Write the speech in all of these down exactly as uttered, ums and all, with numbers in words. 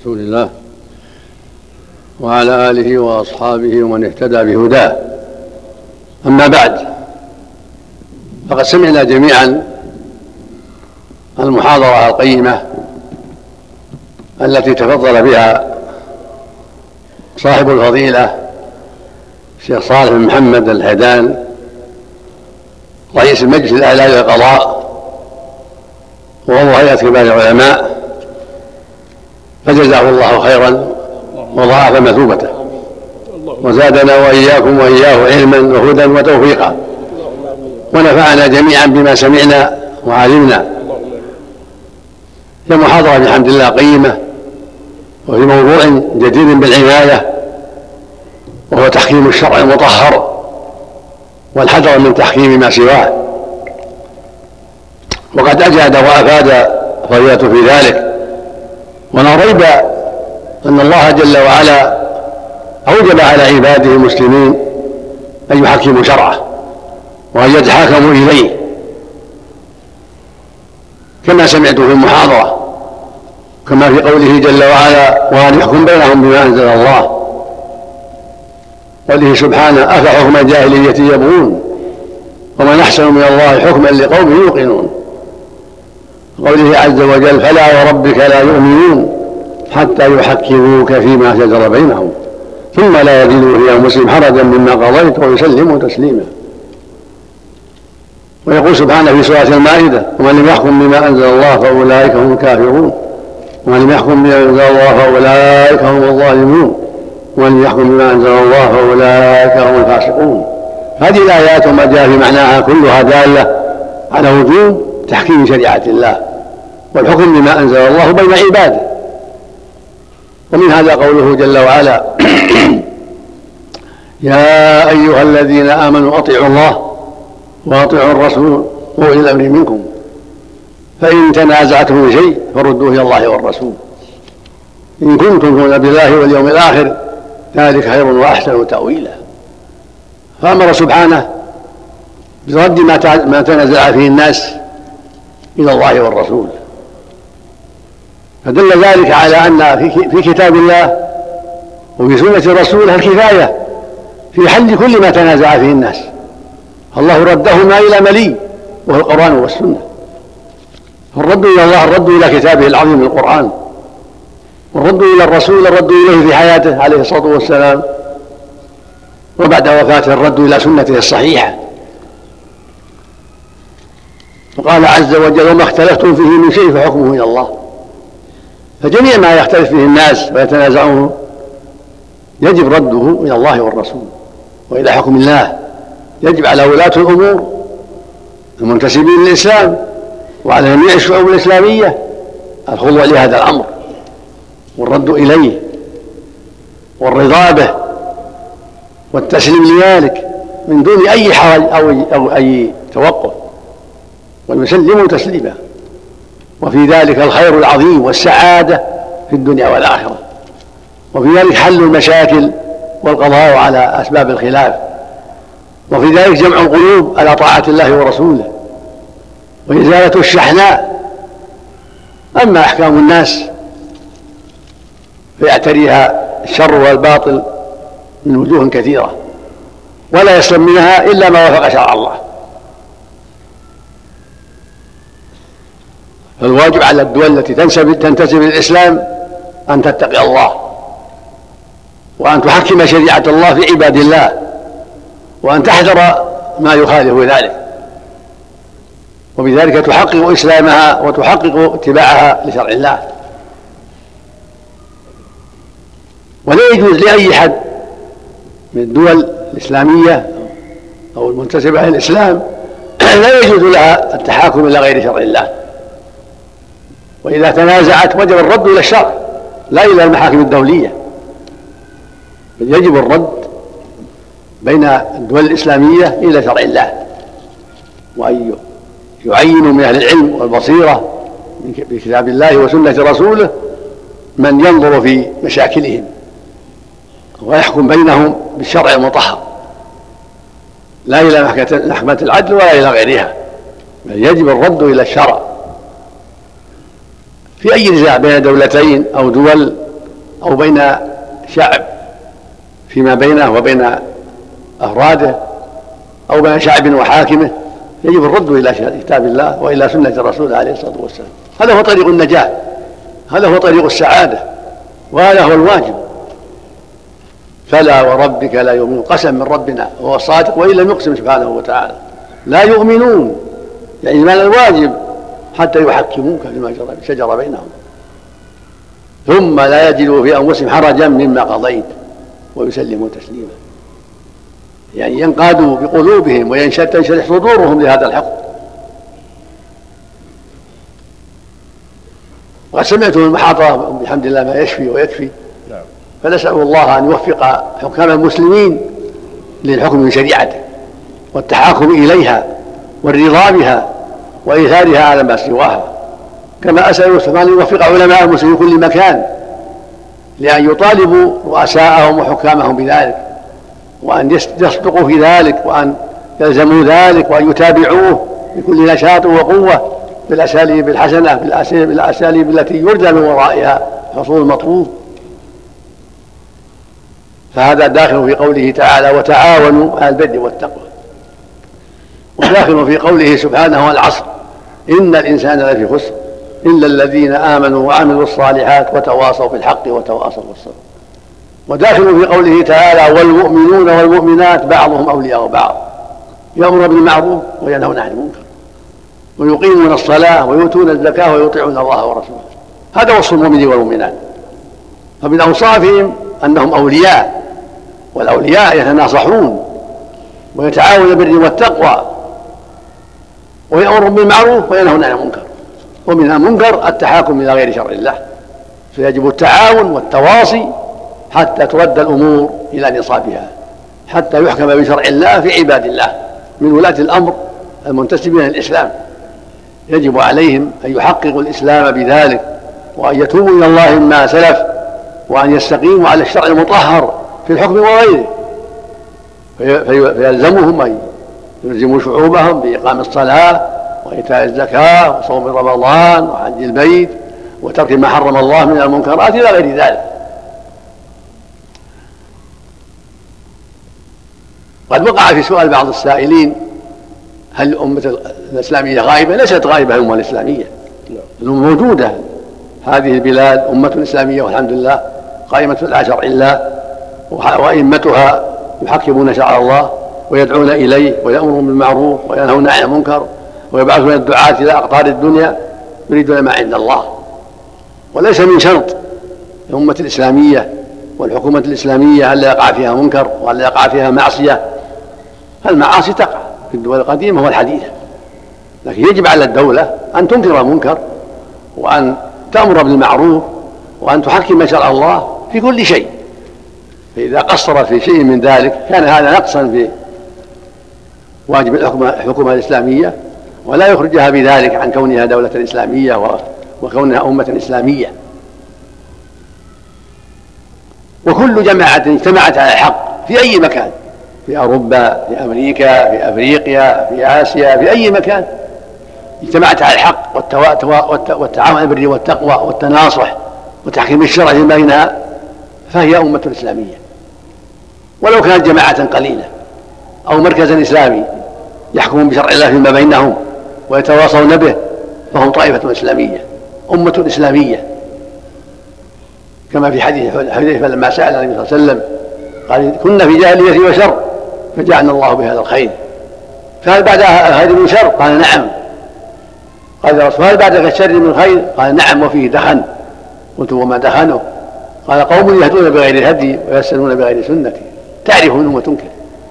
رسول الله وعلى آله وأصحابه ومن اهتدى بهداه. أما بعد، فقد سمعنا جميعا المحاضرة القيمة التي تفضل بها صاحب الفضيلة الشيخ صالح بن محمد الهدان رئيس المجلس الأعلى للقضاء وعضو هيئة كبار العلماء، فجزاه الله خيرا وضاعف مثوبته وزادنا وإياكم وإياه علما وهدى وتوفيقا، ونفعنا جميعا بما سمعنا وعلمنا. هي محاضرة بحمد الله قيمة وفي موضوع جدير بالعناية، وهو تحكيم الشرع المطهر والحذر من تحكيم ما سواه. وقد أجاد وأفاد فضيلته في ذلك، ولا ريب أن الله جل وعلا أوجب على عباده المسلمين أن يحكموا شرعه وأن يتحاكموا إليه، كما سمعتم في المحاضرة، كما في قوله جل وعلا: وأن يحكم بينهم بما أنزل الله. قوله سبحانه: أفحكم الجاهلية يبغون ومن أحسن من الله حكما لقوم يوقنون. قوله عز وجل: فلا وربك لا يؤمنون حتى يحكموك فيما شجر بينهم ثم لا يجدوا في أنفسهم حرجا مما قضيت ويسلموا تسليما. ويقول سبحانه في سورة المائدة: ومن لم يحكم بما أنزل الله فأولئك هم الكافرون ومن لم يحكم بما أنزل الله فأولئك هم الظالمون ومن لم يحكم بما أنزل الله فأولئك هم الفاسقون. هذه الآيات وما جاء في معناها كلها دالة على وجوب تحكيم شريعة الله والحكم بما أنزل الله بين عباده. ومن هذا قوله جل وعلا: يا أيها الذين آمنوا أطيعوا الله وأطيعوا الرسول وأولي الأمر منكم فإن تنازعتم في شيء فردوه إلى الله والرسول إن كنتم تؤمنون بالله واليوم الآخر ذلك خير وأحسن تأويلا. فأمر سبحانه برد ما تنازع فيه الناس إلى الله والرسول، فدل ذلك على أن في كتاب الله وفي سنة رسوله الكفاية في حل كل ما تنازع فيه الناس. الله ردهما إلى ملي وهو القرآن والسنة. فالرد إلى الله الرد إلى كتابه العظيم القرآن، والرد إلى الرسول الرد إليه في حياته عليه الصلاة والسلام، وبعد وفاته الرد إلى سنته الصحيحة. وقال عز وجل: وما اختلفتم فيه من شيء فحكمه إلى الله. فجميع ما يختلف فيه الناس ويتنازعون يجب رده إلى الله والرسول وإلى حكم الله. يجب على ولاة الأمور المنتسبين للإسلام وعلى جميع الشعوب الإسلامية الخضوع لهذا الأمر والرد إليه والرضا به والتسليم لذلك من دون أي حرج أو أي توقف، ويسلموا تسليما. وفي ذلك الخير العظيم والسعادة في الدنيا والآخرة، وفي ذلك حل المشاكل والقضاء على أسباب الخلاف، وفي ذلك جمع القلوب على طاعة الله ورسوله وإزالة الشحناء. أما أحكام الناس فيعتريها الشر والباطل من وجوه كثيرة ولا يسلم منها إلا ما وافق شرع الله. فالواجب على الدول التي تنتسب للإسلام أن تتقي الله وأن تحكم شريعة الله في عباد الله وأن تحذر ما يخالف ذلك، وبذلك تحقق إسلامها وتحقق اتباعها لشرع الله. ولا يجوز لأي حد من الدول الإسلامية أو المنتسبة للإسلام لا يجوز لها التحاكم إلى غير شرع الله، وإذا تنازعت وجب الرد إلى الشرع لا إلى المحاكم الدولية، بل يجب الرد بين الدول الإسلامية إلى شرع الله، وأن يعينوا من أهل العلم والبصيرة بكتاب الله وسنة رسوله من ينظر في مشاكلهم ويحكم بينهم بالشرع المطهر، لا إلى محكمة العدل ولا إلى غيرها، بل يجب الرد إلى الشرع في أي نزاع بين دولتين أو دول أو بين شعب فيما بينه وبين أفراده أو بين شعب وحاكمه، يجب الرد إلى كتاب الله وإلى سنة الرسول عليه الصلاة والسلام. هذا هو طريق النجاة، هذا هو طريق السعادة، وهذا هو الواجب. فلا وربك لا يؤمنون، قسم من ربنا وهو الصادق وإن لم يقسم سبحانه وتعالى، لا يؤمنون يعني معنى الواجب حتى يحكموك فيما شجر بينهم ثم لا يجدوا في أنفسهم حرجا مما قضيت ويسلموا تسليما، يعني ينقادوا بقلوبهم وينشرح صدورهم لهذا الحكم. وقد سمعت من المحاضرة بحمد الله ما يشفي ويكفي، فنسأل الله أن يوفق حكام المسلمين للحكم من شريعته والتحاكم إليها والرضا بها وإيثارها على ما سواها، كما أسأل أن يوفق علماء المسلمين في كل مكان لأن يطالبوا رؤساءهم وحكامهم بذلك، وأن يصدقوا في ذلك، وأن يلزموا ذلك، وأن يتابعوه بكل نشاط وقوة بالأساليب الحسنة، بالأساليب التي يرجى من ورائها حصول المطلوب. فهذا داخل في قوله تعالى وتعاونوا على البر والتقوى، وداخل في قوله سبحانه والعصر إن الإنسان لفي خسر إلا الذين آمنوا وعملوا الصالحات وتواصوا بالحق وتواصوا بالصبر، وداخل في قوله تعالى والمؤمنون والمؤمنات بعضهم أولياء بعض يأمرون بالمعروف وينهون عن المنكر ويقيمون الصلاة ويؤتون الزكاة ويطيعون الله ورسوله. هذا وصف المؤمنين والمؤمنات. فمن أوصافهم أنهم أولياء، والأولياء يتناصحون ويتعاونون بالبر والتقوى ويأمرون بالمعروف وينهون عن المنكر، ومن المنكر التحاكم إلى غير شرع الله، فيجب التعاون والتواصي حتى ترد الأمور إلى نصابها، حتى يحكم بشرع الله في عباد الله من ولاة الأمر المنتسبين للإسلام. يجب عليهم أن يحققوا الإسلام بذلك، وأن يتوبوا إلى الله مما سلف، وأن يستقيموا على الشرع المطهر في الحكم وغيره. فيلزمهم أن يلزموا شعوبهم بإقام الصلاة وإيتاء الزكاة وصوم رمضان وحج البيت وترك ما حرم الله من المنكرات إلى غير ذلك. قد وقع في سؤال بعض السائلين هل الأمة الإسلامية غائبة؟ ليست غائبة الأمة الإسلامية، الأمة موجودة. هذه البلاد أمة إسلامية والحمد لله قائمة على شرع الله، وأئمتها يحكمون شرع الله ويدعون إليه ويأمرون بالمعروف وينهون عن المنكر ويبعثون الدعاة إلى أقطار الدنيا يريدون ما عند الله. وليس من شرط الأمة الإسلامية والحكومة الإسلامية ألا يقع فيها منكر وألا يقع فيها معصية. المعاصي تقع في الدول القديمة والحديثة، لكن يجب على الدولة أن تنكر المنكر وأن تأمر بالمعروف وأن تحكم شرع الله في كل شيء. فإذا قصرت في شيء من ذلك كان هذا نقصا في واجب الحكومة الإسلامية، ولا يخرجها بذلك عن كونها دولة إسلامية وكونها أمة إسلامية. وكل جماعة اجتمعت على الحق في أي مكان، في أوروبا، في أمريكا، في أفريقيا، في آسيا، في أي مكان اجتمعت على الحق والتعاون على البر والتقوى والتناصح وتحكيم الشرع بينها، فهي أمة إسلامية. ولو كانت جماعة قليلة أو مركزا إسلامي يحكمون بشرع الله فيما بينهم ويتواصون به، فهم طائفة إسلامية أمة إسلامية. كما في حديث حذيفة لما سأل النبي صلى الله عليه وسلم قال كنا في جاهلية وشر فجعلنا الله بهذا الخير، فهل بعد هذا من شر؟ قال نعم. قال الرسول هل بعد الشر من خير؟ قال نعم وفيه دخن. قلت وما دخنه؟ قال قوم يهدون بغير الهدي ويسألون بغير سنتي تعرف منهم وتنكر.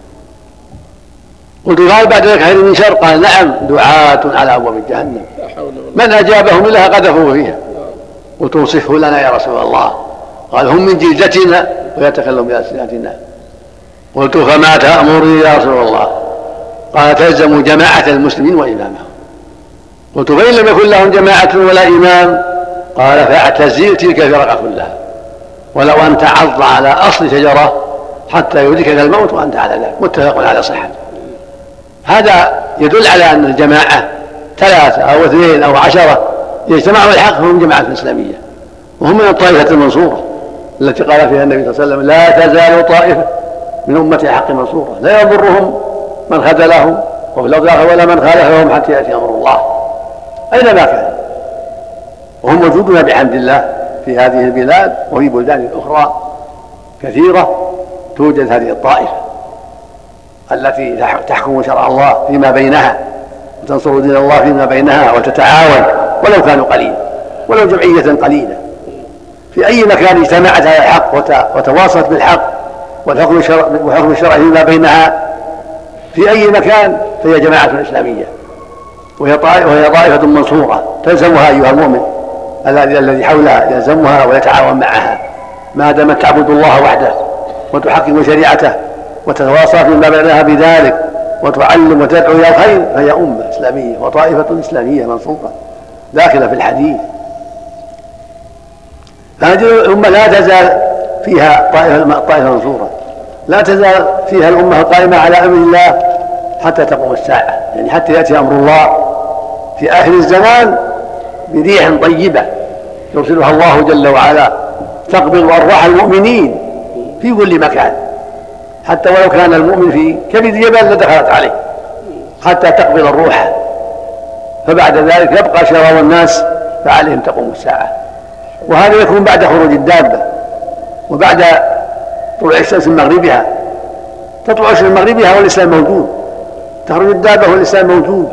قلت هل بعد ذلك خير من شر؟ قال نعم دعاة على أبواب جهنم من أجابهم لها قذفوه فيها. قلت وصفه لنا يا رسول الله؟ قال هم من جلدتنا ويتكلم بألسنتنا. قلت فما تأمرني يا رسول الله؟ قال تلزموا جماعة المسلمين وإمامهم. قلت فإن لم يكن لهم جماعة ولا إمام؟ قال فاعتزل تلك الفرق كلها ولو أن تعض على أصل شجرة حتى يدركك الموت وأنت على ذلك. متفق على صحته. هذا يدل على أن الجماعة ثلاثة أو اثنين أو عشرة يجتمعوا الحق فهم جماعة إسلامية، وهم من الطائفة المنصورة التي قال فيها النبي صلى الله عليه وسلم: لا تزال طائفة من أمة حق منصورة لا يضرهم من خذلهم وفي الأرض ولا من خالفهم حتى يأتي أمر الله أينما كان. وهم موجودون بحمد الله في هذه البلاد وفي بلدان أخرى كثيرة توجد هذه الطائفة التي تحكم شرع الله فيما بينها وتنصر دين الله فيما بينها وتتعاون ولو كانوا قليلا ولو جمعية قليلة في أي مكان اجتمعت على الحق وتواصلت بالحق وحكم الشرع فيما بينها في أي مكان فهي جماعة إسلامية وهي طائفة منصورة تلزمها أيها المؤمن الذي حولها يلزمها ويتعاون معها ما دامت تعبد الله وحده وتحكم شريعته وتتواصل فيما بينها بذلك وتعلم وتدعو إلى الخير فهي أمة إسلامية وطائفة إسلامية منصورة داخلة في الحديث. هذه الأمة لا تزال فيها طائفة, طائفة منصورة لا تزال فيها الأمة القائمة على أمر الله حتى تقوم الساعة يعني حتى يأتي أمر الله في آخر الزمان بريح طيبة يرسلها الله جل وعلا تقبض أرواح المؤمنين في كل مكان حتى ولو كان المؤمن في كبد جبل لدخلت عليه حتى تقبض الروح فبعد ذلك يبقى شرار الناس فعليهم تقوم الساعة. وهذا يكون بعد خروج الدابة وبعد طلوع الشمس من مغربها. تطلع الشمس من مغربها والإسلام موجود تخرج الدابة والإسلام موجود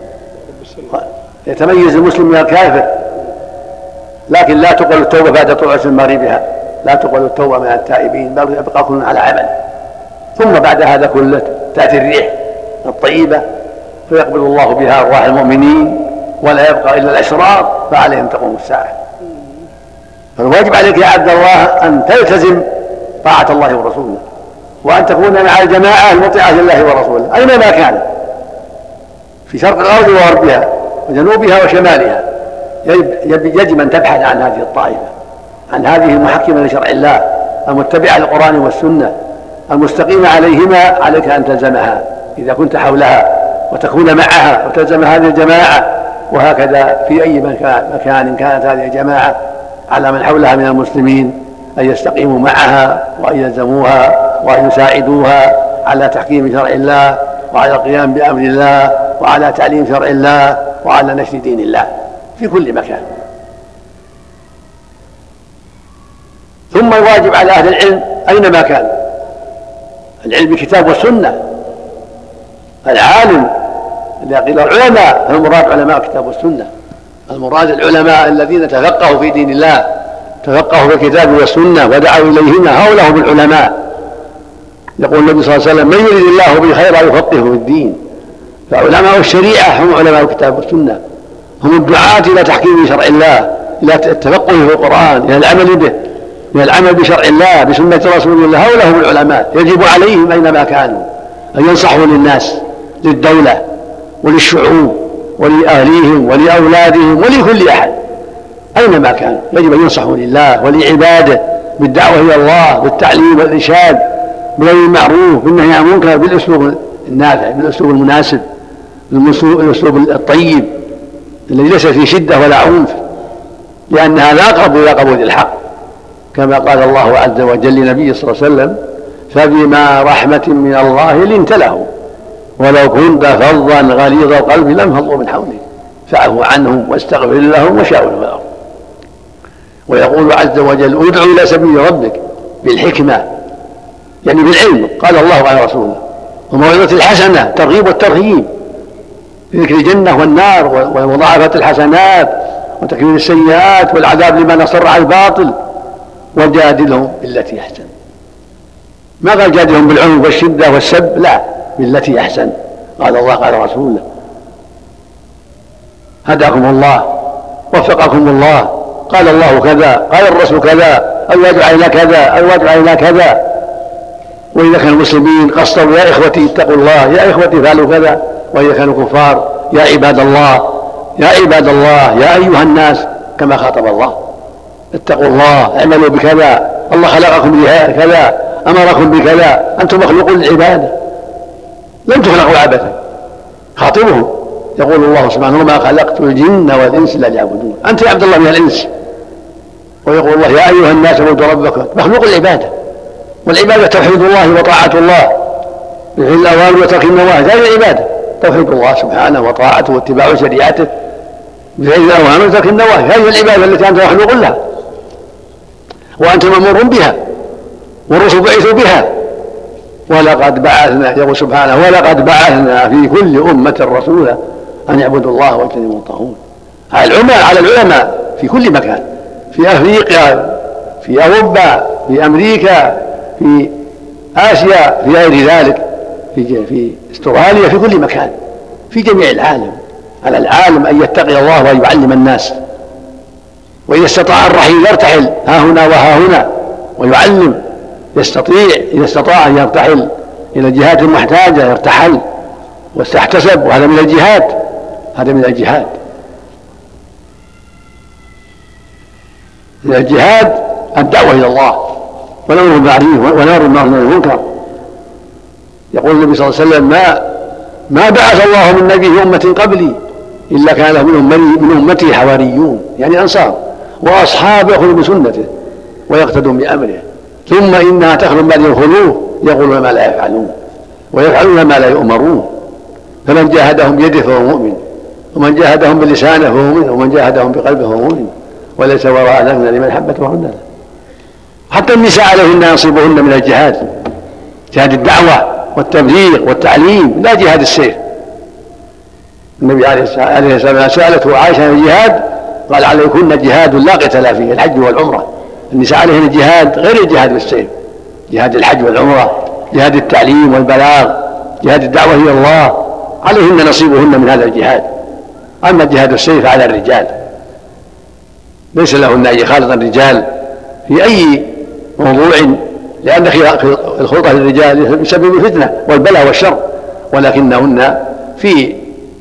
يتميز المسلم من الكافر لكن لا تقبل التوبة بعد طلوع الشمس من مغربها لا تقبل التوبة من التائبين بل يبقى كل على عمل. ثم بعد هذا كله تأتي الريح الطيبة فيقبل الله بها أرواح المؤمنين ولا يبقى إلا الأشرار فعليهم تقوم الساعة. فالواجب عليك يا عبد الله أن تلتزم طاعة الله ورسوله وأن تكون مع الجماعة المطيعة لله ورسوله أينما كان في شرق الأرض وغربها وجنوبها وشمالها. يجب أن تبحث عن هذه الطائفة عن هذه المحكمة لشرع الله المتبعة للقرآن والسنة المستقيمة عليهما. عليك أن تلزمها إذا كنت حولها وتكون معها وتلزم هذه الجماعة. وهكذا في أي مكان كانت هذه الجماعة على من حولها من المسلمين أن يستقيموا معها وأن يلزموها وأن يساعدوها على تحكيم شرع الله وعلى القيام بأمر الله وعلى تعليم شرع الله وعلى نشر دين الله في كل مكان. ثم الواجب على أهل العلم أينما كان العلم بالكتاب والسنة. العالم إذا قيل العلماء فالمراد علماء الكتاب والسنة المراد العلماء الذين تفقهوا في دين الله تفقهوا في الكتاب والسنة ودعوا إليهما هؤلاء هم العلماء. يقول النبي صلى الله عليه وسلم: من يريد الله به خيرا يفقهه في الدين. فعلماء الشريعة هم علماء الكتاب والسنة هم الدعاة إلى تحكيم شرع الله إلى التفقه في القرآن إلى العمل به إلى العمل بشرع الله بسنة رسول الله. هؤلاء هم العلماء يجب عليهم أينما كانوا أن ينصحوا للناس للدولة وللشعوب ولأهليهم ولأولادهم ولكل أحد أينما كان يجب أن ينصحوا لله ولعباده بالدعوة إلى الله بالتعليم والإرشاد بالأمر بالمعروف بالنهي عن المنكر بالأسلوب النافع بالأسلوب المناسب بالأسلوب الطيب الذي ليس فيه شدة ولا عنف لأن هذا أقرب إلى قبول الحق كما قال الله عز وجل لنبيه صلى الله عليه وسلم: فبما رحمة من الله لنت له ولو كنت فظا غليظ القلب لانفضوا من حولك فاعف عنهم واستغفر لهم وشاورهم في الأمر. ويقول عز وجل: ادع إلى سبيل ربك بالحكمة يعني بالعلم قال الله على رسوله وموعظة الحسنة ترغيب والترهيب بذكر الجنة والنار ومضاعفة الحسنات وتكفير السيئات والعذاب لمن أصر على الباطل وجادلهم بالتي أحسن. ما قال جادلهم بالعنف والشدة والسب لا بالتي أحسن. قال الله قال رسوله: هداكم الله وفقكم الله قال الله كذا قال الرسول كذا أو يدعى إلى كذا أو يدعى إلى كذا. وإذا كانوا المسلمين قصروا: يا إخوتي اتقوا الله يا إخوتي فعلوا كذا. وإذا كانوا كفار: يا عباد الله يا عباد الله يا أيها الناس كما خاطب الله اتقوا الله اعملوا بكذا الله خلقكم لكذا أمركم بكذا أنتم مخلوقون للعبادة لم تخلقوا عبثا. خاطبهم يقول الله سبحانه: وما خلقت الجن والإنس إلا ليعبدون. أنت يا عبد الله من الإنس ويقول الله يا أيها الناس اعبدوا ربكم، مخلوق العبادة، والعبادة توحيد الله وطاعة الله بفعل الأوامر وترك النواهي، هذه العبادة توحيد الله سبحانه وطاعته واتباع شريعته بفعل الأوامر وترك النواهي، هذه العبادة التي أنت مخلوق لها وأنت مأمور بها والرسل بعثوا بها. ولقد بعثنا، يقول سبحانه ولقد بعثنا في كل أمة رسولا أن يعبدوا الله واجتنبوا الطاغوت، على العلماء على العلماء في كل مكان، في أفريقيا، في أوروبا، في أمريكا، في آسيا، في غير ذلك، في في استراليا، في كل مكان، في جميع العالم. على العالم أن يتقي الله ويعلم الناس، وإذا استطاع الرحيل يرتحل ها هنا وها هنا ويعلم، يستطيع إذا استطاع أن يرتحل إلى الجهات المحتاجة يرتحل واستحتسب، وهذا من الجهاد، هذا من الجهاد من الجهاد الدعوة إلى الله والأمر بالمعروف والنهي عن المنكر. يقول النبي صلى الله عليه وسلم ما ما بعث الله من نبي أمة قبلي إلا كان له من أمته حواريون، يعني أنصار وأصحاب يأخذوا بسنته ويقتدون بأمره، ثم إنها تخلو بعد يدخلوه يقولون ما لا يفعلون ويفعلون ما لا يؤمرون، فمن جاهدهم بيده فهو مؤمن، ومن جاهدهم بلسانه فهو مؤمن، ومن جاهدهم بقلبه فهو مؤمن، وليس وراء ذلك لمن حبت وهن. حتى النساء عليهن نصيبهن من الجهاد، جهاد الدعوة والتبليغ والتعليم، لا جهاد السيف. النبي عليه الصلاة والسلام سألته عائشة عن الجهاد قال عليكن جهاد لا قتال فيه، الحج والعمرة. النساء عليهن الجهاد غير الجهاد بالسيف، جهاد الحج والعمرة، جهاد التعليم والبلاغ، جهاد الدعوة إلى الله، عليهن نصيبهن من هذا الجهاد. أما جهاد السيف على الرجال ليس لهن أن يخالط الرجال في أي موضوع، لأن الخلطة للرجال يسبب الفتنة والبلاء والشر، ولكنهن في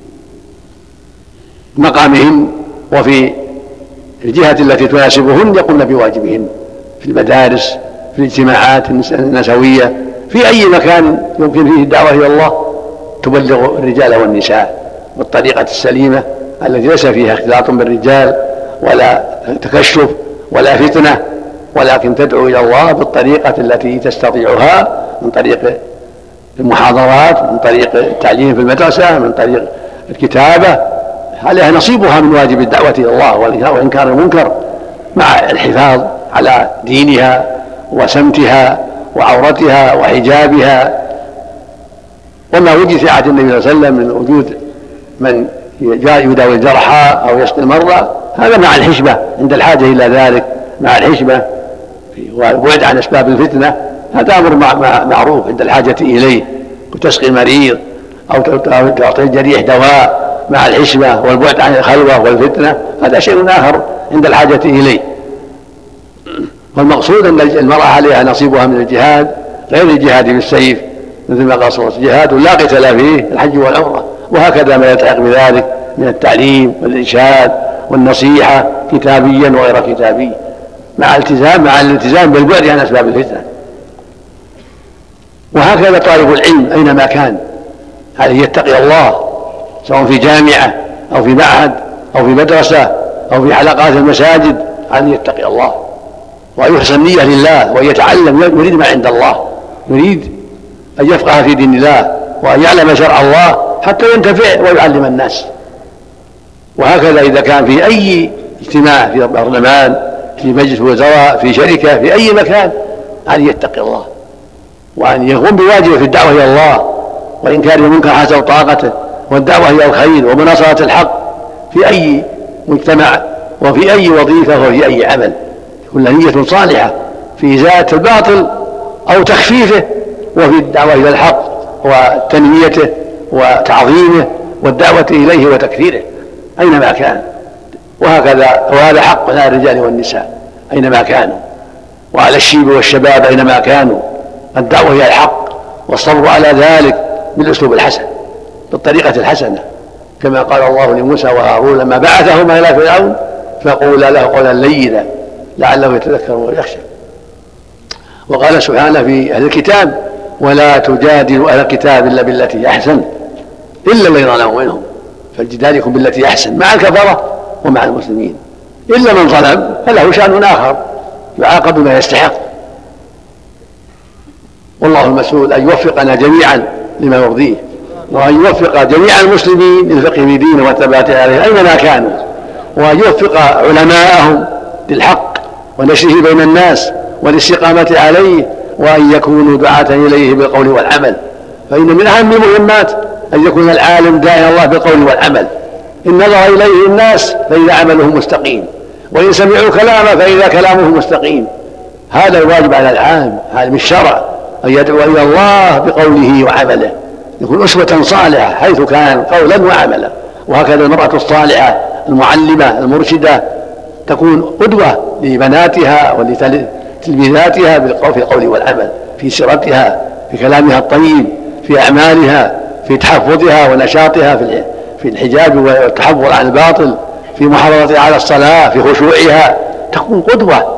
مقامهن وفي الجهة التي تناسبهن يقومن بواجبهن في المدارس، في الاجتماعات النسوية، في أي مكان يمكن فيه الدعوة إلى الله تبلغ الرجال والنساء بالطريقة السليمة التي ليس فيها اختلاط بالرجال ولا تكشف ولا فتنة، ولكن تدعو إلى الله بالطريقة التي تستطيعها، من طريق المحاضرات، من طريق التعليم في المدرسة، من طريق الكتابة، عليها نصيبها من واجب الدعوة إلى الله وإنكار المنكر، مع الحفاظ على دينها وسمتها وعورتها وحجابها. وما وجد في عهد النبي صلى الله عليه وسلم من وجود من جاء يداوي الجرحى أو يسقي المرضى، هذا مع الحشمة عند الحاجة إلى ذلك، مع الحشمة وبعد عن أسباب الفتنة، هذا أمر معروف عند الحاجة إليه، وتسقي المريض أو تعطي الجريح دواء مع الحشمة والبعد عن الخلوة والفتنة، هذا شيء آخر عند الحاجة إليه. والمقصود أن المرأة عليها نصيبها من الجهاد غير الجهاد بالسيف، مثل ما قال صلى الله عليه وسلم جهاد لا قتال فيه الحج والعمرة، وهكذا ما يلتحق بذلك من التعليم والإرشاد والنصيحة كتابيا وغير كتابي، مع التزام مع الالتزام بالبعد عن أسباب الفتنة. وهكذا طالب العلم أينما كان عليه يتقي الله، سواء في جامعة أو في معهد أو في مدرسة أو في حلقات المساجد، عليه يتقي الله ويحسن النية لله ويتعلم، يريد ما عند الله، يريد أن يفقه في دين الله وأن يعلم شرع الله حتى ينتفع ويعلم الناس. وهكذا إذا كان في أي اجتماع، في برلمان، في مجلس وزراء، في شركة، في أي مكان، عليه يتقي الله وأن يقوم بواجبه في الدعوة إلى الله وإنكار المنكر حسب طاقته والدعوة إلى الخير ومناصرة الحق في أي مجتمع وفي أي وظيفة وفي أي عمل، كل نية صالحة في إزالة الباطل أو تخفيفه، وفي الدعوة إلى الحق وتنميته وتعظيمه والدعوة إليه وتكثيره أينما كان. وهكذا وهذا حق على الرجال والنساء أينما كانوا، وعلى الشيب والشباب أينما كانوا، الدعوة إلى الحق والصبر على ذلك بالأسلوب الحسن بالطريقة الحسنة، كما قال الله لموسى وهارون لما بعثهما إلى فرعون فقولا له قولا لينا لعله يتذكر ويخشى. وقال سبحانه في أهل الكتاب ولا تجادلوا أهل الكتاب إلا بالتي أحسن إلا الذين ظلموا منهم، فالجدال يكون بالتي أحسن مع الكفرة ومع المسلمين، إلا من ظلم فله شأن آخر يعاقب ما يستحق. والله المسؤول أن يوفقنا جميعا لما يرضيه، وأن يوفق جميع المسلمين للفقه في دينه والثبات عليه أينما كانوا، وأن يوفق علماءهم للحق ونشره بين الناس والاستقامة عليه، وأن يكونوا دعاة إليه بالقول والعمل. فإن من أهم المهمات أن يكون العالم داعي الله بالقول والعمل. إن نظر إليه الناس فإذا عمله مستقيم، وإن سمعوا كلامه فإذا كلامه مستقيم. هذا الواجب على العالم عالم الشرع، أن يدعو إلى الله بقوله وعمله، يكون أسوة صالحة حيث كان قولا وعملا. وهكذا المرأة الصالحة المعلمة المرشدة تكون قدوة لبناتها ولتلميذاتها في القول والعمل، في سيرتها، في كلامها الطيب، في أعمالها، في تحفظها ونشاطها في الحجاب والتحفظ عن الباطل، في محافظتها على الصلاة، في خشوعها، تكون قدوة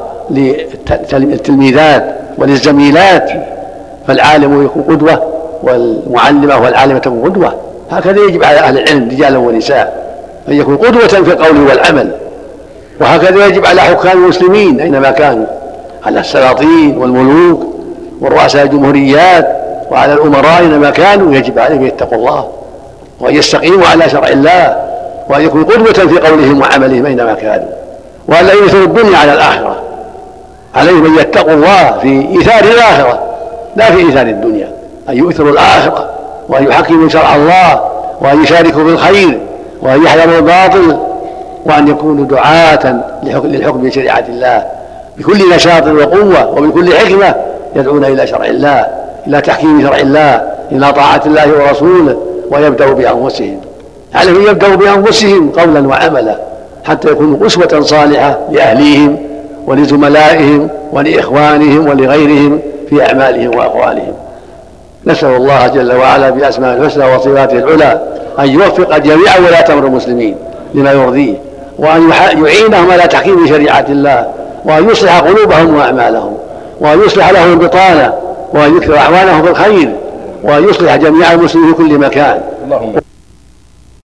للتلميذات وللزميلات. فالعالم يكون قدوة والمعلمة والعالمة تكون قدوة. هكذا يجب على أهل العلم رجالا ونساء أن يكون قدوة في القول والعمل. وهكذا يجب على حكام المسلمين أينما كانوا، على السلاطين والملوك والرؤساء الجمهوريات وعلى الأمراء أينما كانوا، يجب عليهم أن يتقوا الله وأن يستقيموا على شرع الله، وأن يكونوا قدوة في قولهم وعملهم أينما كانوا، وأن لا يؤثروا الدنيا على الآخرة. عليهم أن يتقوا الله في إيثار الآخرة لا في إيثار الدنيا، أن يؤثروا الآخرة، وأن يحكموا شرع الله، وأن يشاركوا في الخير، وأن يحذروا الباطل، وأن يكونوا دعاة للحكم بشريعة الله بكل نشاط وقوة وبكل حكمة، يدعون إلى شرع الله، إلى تحكيم شرع الله، إلى طاعة الله ورسوله، ويبدأوا بأنفسهم. عليهم يبدأوا بأنفسهم قولا وعملا حتى يكونوا أسوة صالحة لأهليهم ولزملائهم ولإخوانهم ولغيرهم في أعمالهم وأقوالهم. نسأل الله جل وعلا بأسماء الحسنى وصفاته العلى أن يوفق جميع ولاة أمر المسلمين لما يرضيه، وأن يعينهم على تحكيم شريعة الله، وأن يصلح قلوبهم وأعمالهم، وأن يصلح لهم البطانة، وأن يكثر أعوانهم بالخير، وأن يصلح جميع المسلمين في كل مكان.